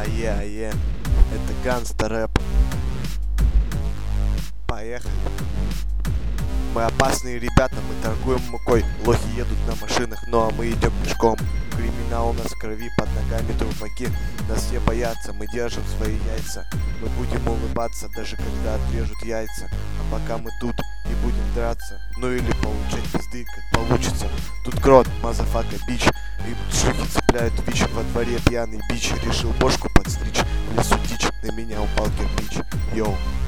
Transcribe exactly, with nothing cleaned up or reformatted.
Ае, ае, это гангста рэп. Поехали. Мы опасные ребята, мы торгуем мукой. Лохи едут на машинах, ну а мы идем пешком. Криминал у нас в крови, под ногами трупаки. Нас все боятся, мы держим свои яйца. Мы будем улыбаться, даже когда отрежут яйца. А пока мы тут и будем драться, ну или получать пизды, как получится. Тут крот, мазафака, бич. И шлюхи цепляют вич. Во дворе пьяный бич решил бошку подстричь. В лесу дичь, на меня упал кирпич. Йоу.